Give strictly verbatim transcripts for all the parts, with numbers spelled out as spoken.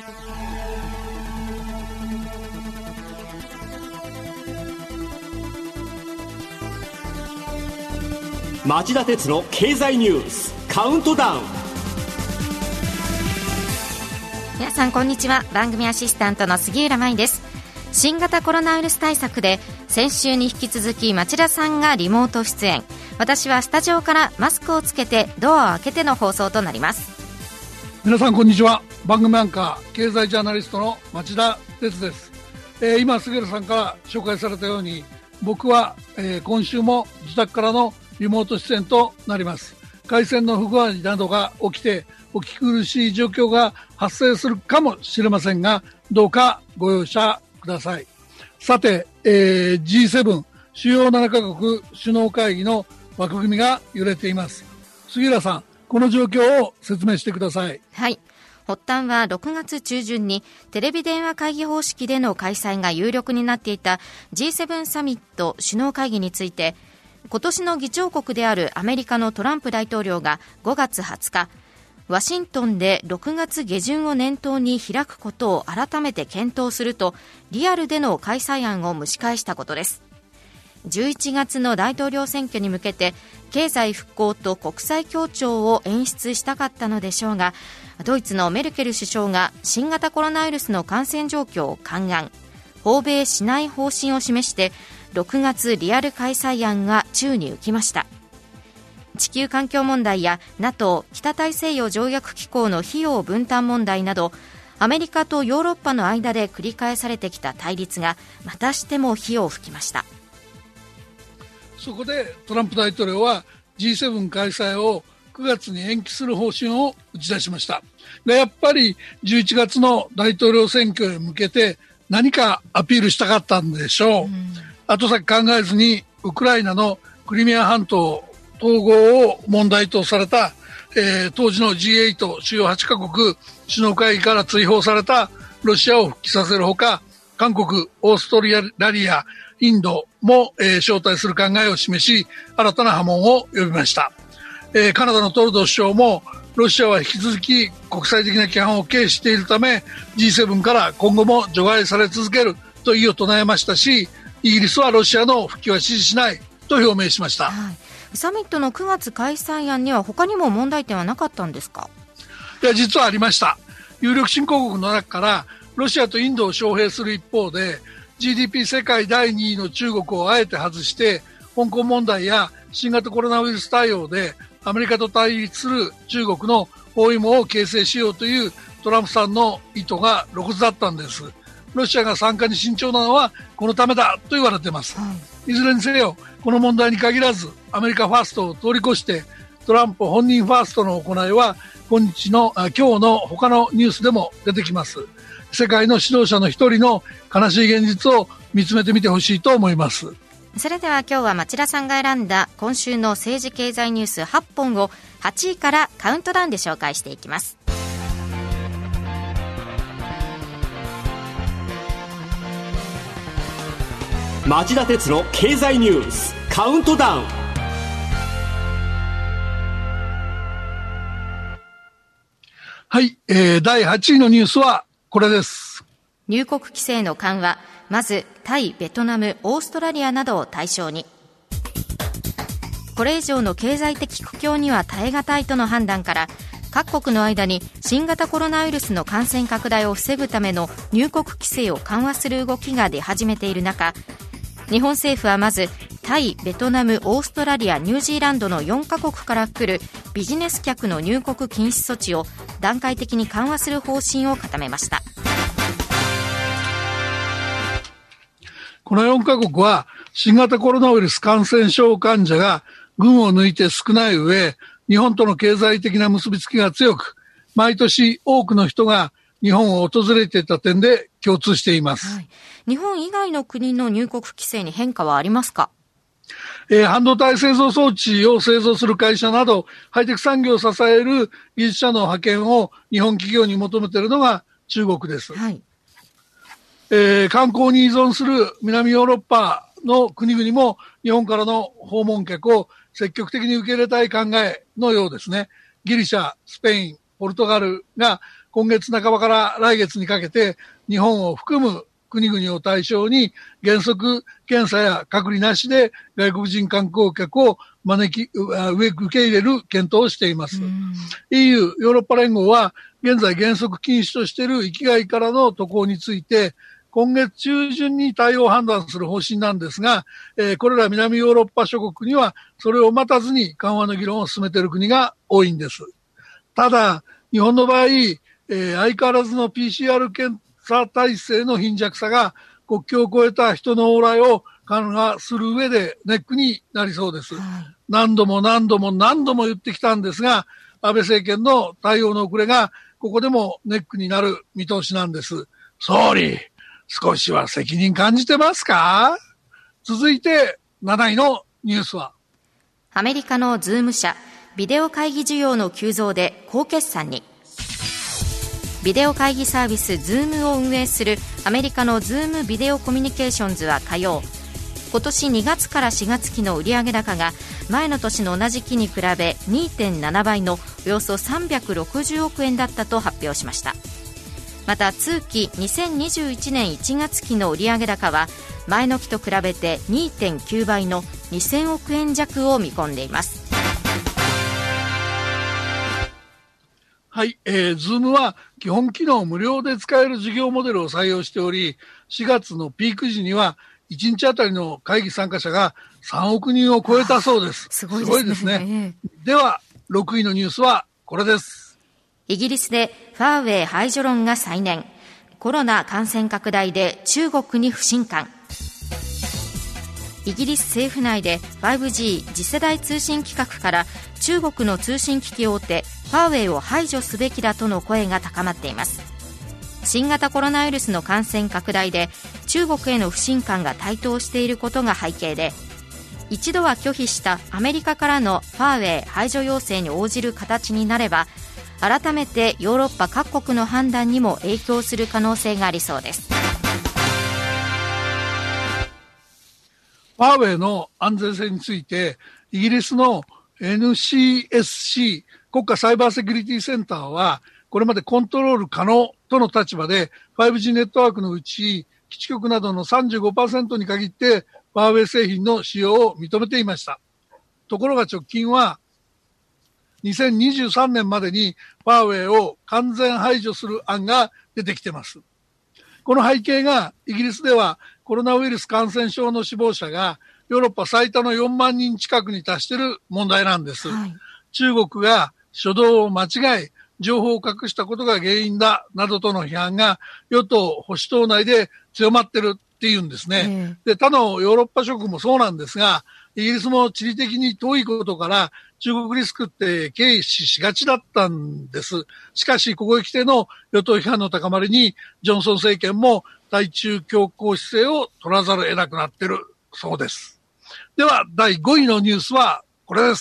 町田鉄の経済ニュースカウントダウン。 皆さんこんにちは。番組アシスタントの杉浦舞です。新型コロナウイルス対策で先週に引き続き町田さんがリモート出演、私はスタジオからマスクをつけてドアを開けての放送となります。 皆さんこんにちは。番組アンカー経済ジャーナリストの町田鉄です。えー、今杉浦さんから紹介されたように、僕は、えー、今週も自宅からのリモート出演となります。回線の不具合などが起きてお聞き苦しい状況が発生するかもしれませんが、どうかご容赦ください。さて、えー、ジーセブン 主要ななカ国首脳会議の枠組みが揺れています。杉浦さん、この状況を説明してください。 はい。発端はろくがつ中旬にテレビ電話会議方式での開催が有力になっていた ジーセブン サミット首脳会議について、今年の議長国であるアメリカのトランプ大統領がごがつはつか、ワシントンでろくがつ下旬を念頭に開くことを改めて検討すると、リアルでの開催案を蒸し返したことです。じゅういちがつの大統領選挙に向けて経済復興と国際協調を演出したかったのでしょうが、ドイツのメルケル首相が新型コロナウイルスの感染状況を勘案、訪米しない方針を示してろくがつリアル開催案が宙に浮きました。地球環境問題や ナトー 北大西洋条約機構の費用分担問題など、アメリカとヨーロッパの間で繰り返されてきた対立がまたしても火を吹きました。 そこでトランプ大統領は ジーセブン 開催をくがつに延期する方針を打ち出しました。で、やっぱりじゅういちがつの大統領選挙へ向けて何かアピールしたかったんでしょう。うん、後先考えずにウクライナのクリミア半島統合を問題とされた、えー、当時の ジーエイト 主要はちカ国首脳会議から追放されたロシアを復帰させるほか、韓国、オーストラリア、インドも、えー、招待する考えを示し、新たな波紋を呼びました。えー、カナダのトルドー首相も、ロシアは引き続き国際的な規範を軽視しているため ジーセブン から今後も除外され続けると異を唱えましたし、イギリスはロシアの復帰は支持しないと表明しました。 はい、サミットのくがつ開催案には他にも問題点はなかったんですか？ いや、実はありました。有力新興国の中からロシアとインドを招聘する一方で、 ジーディーピー 世界だいにいの中国をあえて外して香港問題や新型コロナウイルス対応でアメリカと対立する中国の包囲網を形成しようというトランプさんの意図が露骨だったんです。ロシアが参加に慎重なのはこのためだと言われています。はい、いずれにせよこの問題に限らずアメリカファーストを通り越してトランプ本人ファーストの行いは今日のあ今日の他のニュースでも出てきます。世界の指導者の一人の悲しい現実を見つめてみてほしいと思います。 それでは今日は町田さんが選んだ今週の政治経済ニュースはっぽんをはちいからカウントダウンで紹介していきます。 町田鉄の経済ニュースカウントダウン。 はい、えー、だいはちいのニュースはこれです。 入国規制の緩和、まずタイ、ベトナム、オーストラリアなどを対象に。これ以上の経済的苦境には耐え難いとの判断から、各国の間に新型コロナウイルスの感染拡大を防ぐための入国規制を緩和する動きが出始めている中、日本政府はまずタイ、ベトナム、オーストラリア、ニュージーランドのよんカ国から来るビジネス客の入国禁止措置を段階的に緩和する方針を固めました。 このよんカ国は新型コロナウイルス感染症患者が群を抜いて少ない上、日本との経済的な結びつきが強く、毎年多くの人が日本を訪れていた点で共通しています。 はい、日本以外の国の入国規制に変化はありますか？ えー、半導体製造装置を製造する会社などハイテク産業を支える技術者の派遣を日本企業に求めているのが中国です。はい、えー、観光に依存する南ヨーロッパの国々も日本からの訪問客を積極的に受け入れたい考えのようですね。ギリシャ、スペイン、ポルトガルが今月半ばから来月にかけて日本を含む国々を対象に原則検査や隔離なしで外国人観光客を招き、受け入れる検討をしています。イーユー、ヨーロッパ連合は現在原則禁止としている域外からの渡航について今月中旬に対応を判断する方針なんですが、えー、これら南ヨーロッパ諸国にはそれを待たずに緩和の議論を進めている国が多いんです。ただ、日本の場合、えー、相変わらずの ピーシーアール 検査体制の貧弱さが国境を越えた人の往来を緩和する上でネックになりそうです。はい、何度も何度も何度も言ってきたんですが、安倍政権の対応の遅れがここでもネックになる見通しなんです。総理、少しは責任感じてますか？続いてなないのニュースは、 アメリカのズーム社、ビデオ会議需要の急増で高決算に。ビデオ会議サービス Zoom を運営するアメリカの Zoom ビデオコミュニケーションズは火曜、今年にがつからしがつ期の売上高が前の年の同じ期に比べ にてんななばいのおよそさんびゃくろくじゅうおくえんだったと発表しました。また通期にせんにじゅういちねんいちがつ期の売上高は前の期と比べて にてんきゅうばいのにせんおくえん弱を見込んでいます。 はい、えー、Zoom は基本機能無料で使える事業モデルを採用しており、しがつのピーク時にはいちにちあたりの会議参加者がさんおくにんを超えたそうです。 すごいですね。すごいですね。 ではろくいのニュースはこれです。 イギリスでファーウェイ排除論が再燃。コロナ感染拡大で中国に不信感。イギリス政府内で ファイブジー 次世代通信規格から中国の通信機器大手ファーウェイを排除すべきだとの声が高まっています。新型コロナウイルスの感染拡大で中国への不信感が台頭していることが背景で、一度は拒否したアメリカからのファーウェイ排除要請に応じる形になれば、改めてヨーロッパ各国の判断にも影響する可能性がありそうです。 ファーウェイの安全性についてイギリスの エヌシーエスシー 国家サイバーセキュリティセンターはこれまでコントロール可能との立場で ファイブジー ネットワークのうち基地局などの さんじゅうごパーセント に限ってファーウェイ製品の使用を認めていました。ところが直近はにせんにじゅうさんねんまでにファーウェイを完全排除する案が出てきています。この背景がイギリスではコロナウイルス感染症の死亡者がヨーロッパ最多のよんまんにん近くに達している問題なんです。はい、中国が初動を間違い情報を隠したことが原因だなどとの批判が与党保守党内で強まっているっていうんですね。で、他のヨーロッパ諸国もそうなんですが、イギリスも地理的に遠いことから中国リスクって軽視しがちだったんです。しかしここへ来ての与党批判の高まりにジョンソン政権も対中強硬姿勢を取らざるを得なくなっているそうです。ではだいごいのニュースはこれです。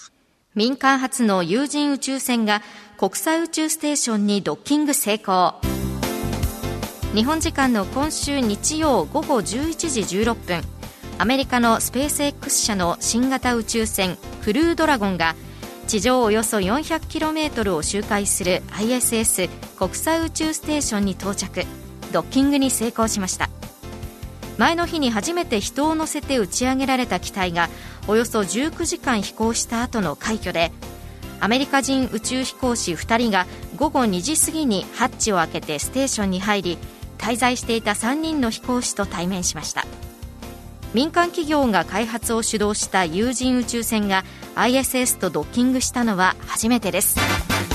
民間初の有人宇宙船が国際宇宙ステーションにドッキング成功。日本時間の今週日曜午後じゅういちじじゅうろっぷん、アメリカのスペース X 社の新型宇宙船クルードラゴンが地上およそ よんひゃくキロメートル を周回する アイエスエス 国際宇宙ステーションに到着、ドッキングに成功しました。前の日に初めて人を乗せて打ち上げられた機体がおよそじゅうくじかん飛行した後の快挙で、アメリカ人宇宙飛行士ふたりがごごにじ過ぎにハッチを開けてステーションに入り、滞在していたさんにんの飛行士と対面しました。民間企業が開発を主導した有人宇宙船が アイエスエス とドッキングしたのは初めてです。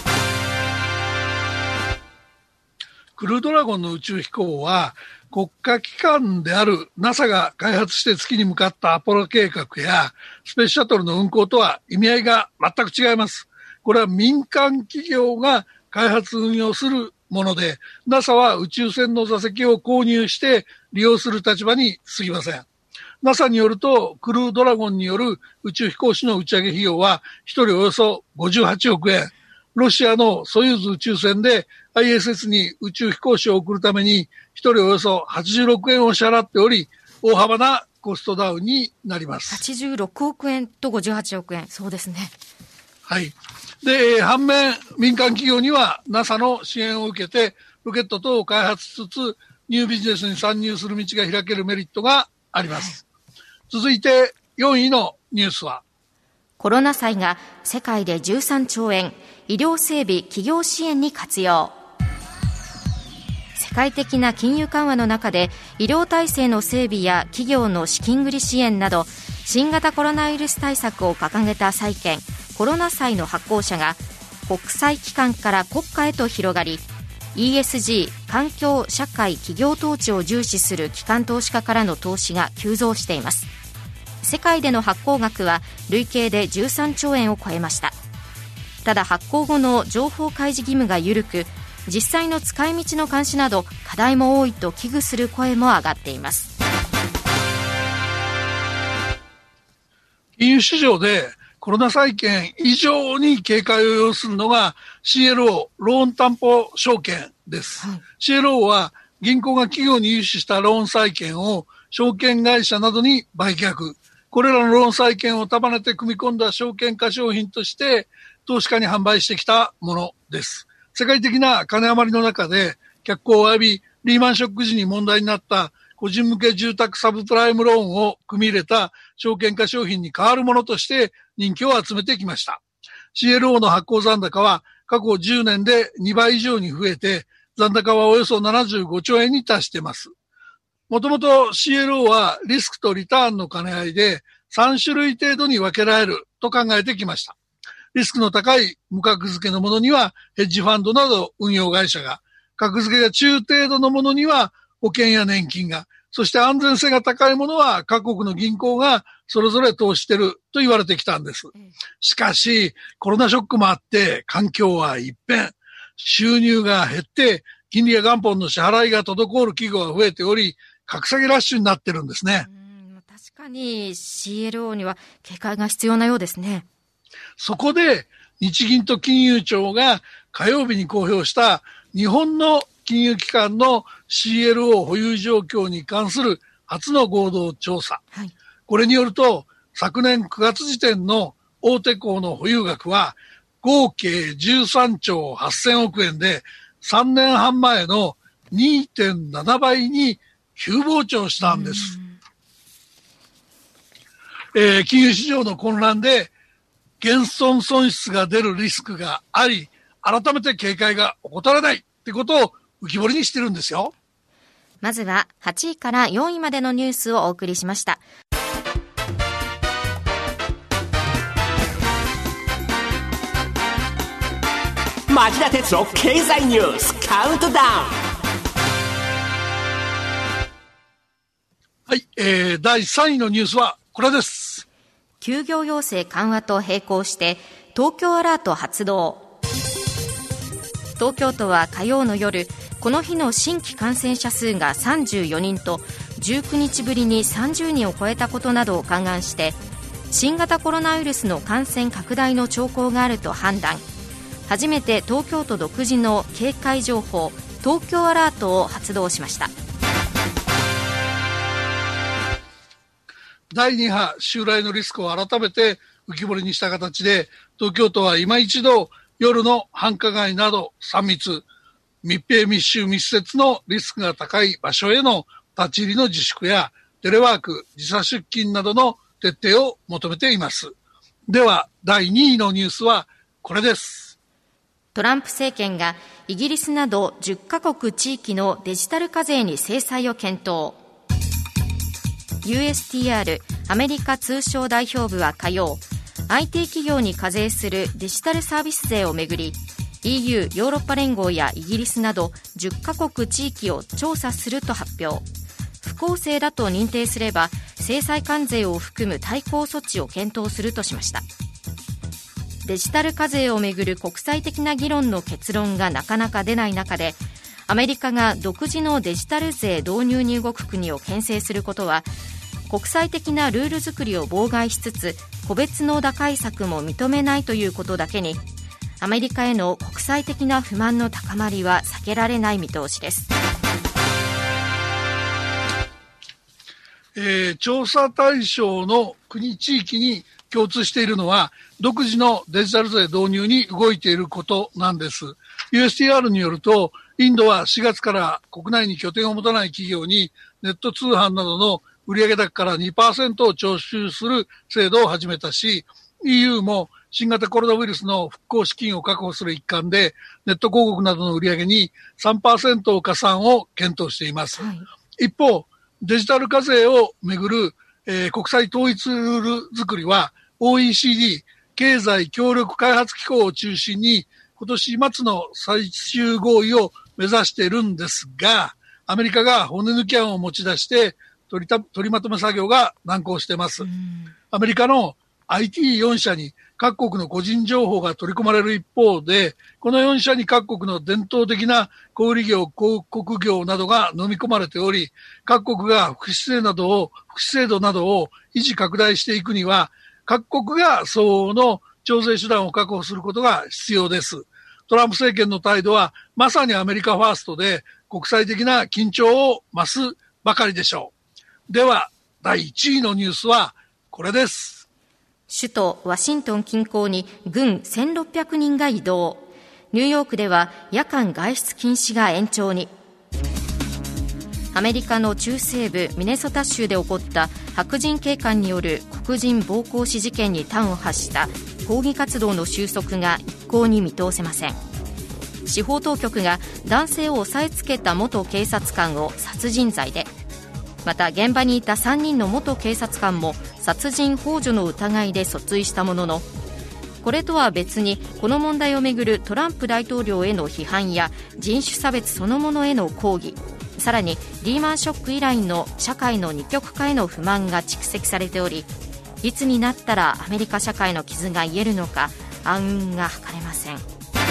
クルードラゴンの宇宙飛行は国家機関である ナサ が開発して月に向かったアポロ計画やスペースシャトルの運航とは意味合いが全く違います。これは民間企業が開発運用するもので、 ナサ は宇宙船の座席を購入して利用する立場に過ぎません。ナサ によるとクルードラゴンによる宇宙飛行士の打ち上げ費用はひとりおよそごじゅうはちおくえん、ロシアのソユーズ宇宙船で アイエスエス に宇宙飛行士を送るためにひとりおよそはちじゅうろくえんを支払っており、大幅なコストダウンになります。 はちじゅうろくおくえんとごじゅうはちおくえん、そうですね。 はい。で、反面、民間企業には ナサ の支援を受けて、ロケット等を開発しつつ、ニュービジネスに参入する道が開けるメリットがあります。続いて、よんいのニュースは、 コロナ債が世界でじゅうさんちょうえん、医療整備企業支援に活用。世界的な金融緩和の中で医療体制の整備や企業の資金繰り支援など新型コロナウイルス対策を掲げた債券コロナ債の発行者が国際機関から国家へと広がり、 イーエスジー 環境社会企業統治を重視する機関投資家からの投資が急増しています。世界での発行額は累計でじゅうさんちょうえんを超えました。ただ発行後の情報開示義務が緩く、実際の使い道の監視など課題も多いと危惧する声も上がっています。 金融市場でコロナ債券以上に警戒を要するのが シーエルオー ローン担保証券です、はい、シーエルオー は銀行が企業に融資したローン債券を証券会社などに売却、これらのローン債券を束ねて組み込んだ証券化商品として投資家に販売してきたものです。世界的な金余りの中で脚光を浴び、リーマンショック時に問題になった個人向け住宅サブプライムローンを組み入れた証券化商品に代わるものとして人気を集めてきました。シーエルオー の発行残高は過去じゅうねんでにばい以上に増えて、残高はおよそななじゅうごちょうえんに達しています。もともと シーエルオー はリスクとリターンの兼ね合いでさんしゅるい程度に分けられると考えてきました。リスクの高い無格付けのものにはヘッジファンドなど運用会社が、格付けが中程度のものには保険や年金が、そして安全性が高いものは各国の銀行がそれぞれ投資していると言われてきたんです。しかしコロナショックもあって環境は一変、収入が減って金利や元本の支払いが滞る企業が増えており、格下げラッシュになってるんですね。 うん、確かに シーエルオー には警戒が必要なようですね。 そこで日銀と金融庁が火曜日に公表した日本の金融機関の シーエルオー 保有状況に関する初の合同調査、はい、これによると昨年くがつ時点の大手行の保有額は合計じゅうさんちょうはっせんおくえんでさんねんはんまえの にてんななばいに急膨張したんです、えー、金融市場の混乱で減損損失が出るリスクがあり、改めて警戒が怠らないってことを浮き彫りにしてるんですよ。 まずははちいからよんいまでのニュースをお送りしました。 町田鉄の経済ニュースカウントダウン。 はい、えー、だいさんいのニュースはこれです。 休業要請緩和と並行して東京アラート発動。東京都は火曜の夜、この日の新規感染者数がさんじゅうよにんとじゅうくにちぶりにさんじゅうにんを超えたことなどを勘案して、新型コロナウイルスの感染拡大の兆候があると判断、初めて東京都独自の警戒情報東京アラートを発動しました。 だいに波襲来のリスクを改めて浮き彫りにした形で、東京都は今一度夜の繁華街などさん密、密閉密集密接のリスクが高い場所への立ち入りの自粛やテレワーク、時差出勤などの徹底を求めています。ではだいにいのニュースはこれです。 トランプ政権がイギリスなどじゅっかこく地域のデジタル課税に制裁を検討。ユーエスティーアール アメリカ通商代表部は火曜、アイティー 企業に課税するデジタルサービス税をめぐり イーユー ヨーロッパ連合やイギリスなどじゅっかこく地域を調査すると発表。不公正だと認定すれば制裁関税を含む対抗措置を検討するとしました。デジタル課税をめぐる国際的な議論の結論がなかなか出ない中で、アメリカが独自のデジタル税導入に動く国を牽制することは、国際的なルール作りを妨害しつつ個別の打開策も認めないということだけに、アメリカへの国際的な不満の高まりは避けられない見通しです。 えー、調査対象の国地域に共通しているのは独自のデジタル税導入に動いていることなんです。ユーエスティーアール によると、インドはしがつから国内に拠点を持たない企業にネット通販などの売上高から にパーセント を徴収する制度を始めたし、イーユー も新型コロナウイルスの復興資金を確保する一環でネット広告などの売上に さんパーセント 加算を検討しています。はい、一方、デジタル課税をめぐる、えー、国際統一ルール作りは オーイーシーディー 経済協力開発機構を中心に今年末の最終合意を目指しているんですが、アメリカが骨抜き案を持ち出して取りた取りまとめ作業が難航しています。アメリカの アイティーよん 社に各国の個人情報が取り込まれる一方で、このよん社に各国の伝統的な小売業、広告業などが飲み込まれており、各国が福祉制などを、福祉制度などを維持拡大していくには、各国が相応の調整手段を確保することが必要です。トランプ政権の態度はまさにアメリカファーストで国際的な緊張を増すばかりでしょう。では、だいいちいのニュースはこれです。 首都ワシントン近郊に軍せんろっぴゃくにんが移動。ニューヨークでは夜間外出禁止が延長に。アメリカの中西部ミネソタ州で起こった白人警官による黒人暴行死事件に端を発した抗議活動の収束が一向に見通せません。司法当局が男性を押さえつけた元警察官を殺人罪で、また現場にいたさんにんの元警察官も殺人幇助の疑いで訴追したものの、これとは別にこの問題をめぐるトランプ大統領への批判や人種差別そのものへの抗議、さらにリーマンショック以来の社会の二極化への不満が蓄積されており、いつになったらアメリカ社会の傷が癒えるのか暗雲が測れません。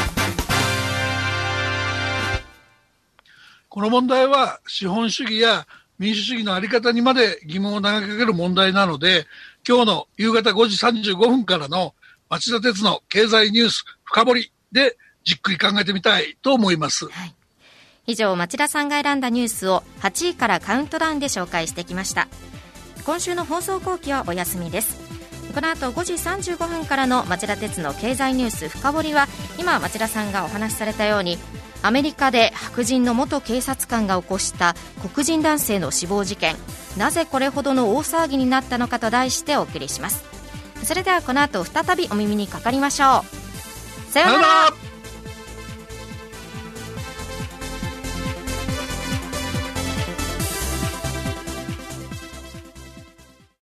この問題は資本主義や民主主義のあり方にまで疑問を投げかける問題なので、今日の夕方ごじさんじゅうごふんからの町田鉄の経済ニュース深掘りでじっくり考えてみたいと思います。はい、 以上、町田さんが選んだニュースをはちいからカウントダウンで紹介してきました。今週の放送後期はお休みです。この後ごじさんじゅうごふんからの町田鉄の経済ニュース深掘りは、今町田さんがお話しされたように、アメリカで白人の元警察官が起こした黒人男性の死亡事件、なぜこれほどの大騒ぎになったのかと題してお送りします。それではこの後再びお耳にかかりましょう。さようなら。